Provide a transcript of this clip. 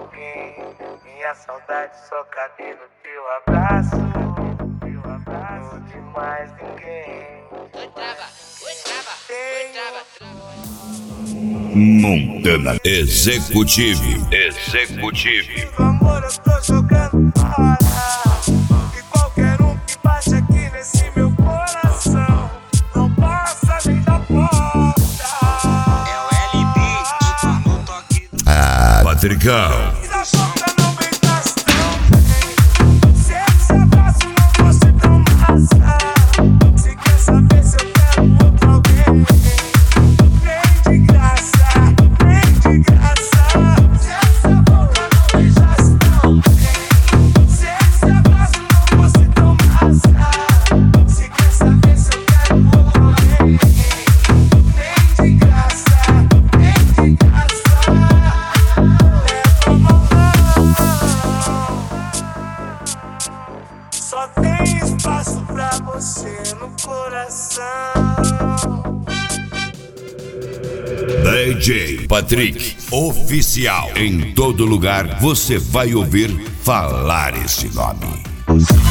alguém. Minha saudade só cabe no teu abraço. Não de mais ninguém. Montana Executive. Amor, eu tô jogando fora. E qualquer um que bate aqui nesse meu coração não passa nem da porta. É o LB no toque. Patricão. E da boca não vem bastão. Se esse abraço não fosse tão massa, se quer saber se eu quero outro alguém, vem de graça, vem de graça. Se essa boca não beijasse tão bem, se esse abraço não fosse tão massa, se quer saber se eu quero outro alguém, vem de graça, vem de graça. Leva a mão. Só tem espaço pra você no coração. DJ Patrick Oficial. Em todo lugar você vai ouvir falar esse nome.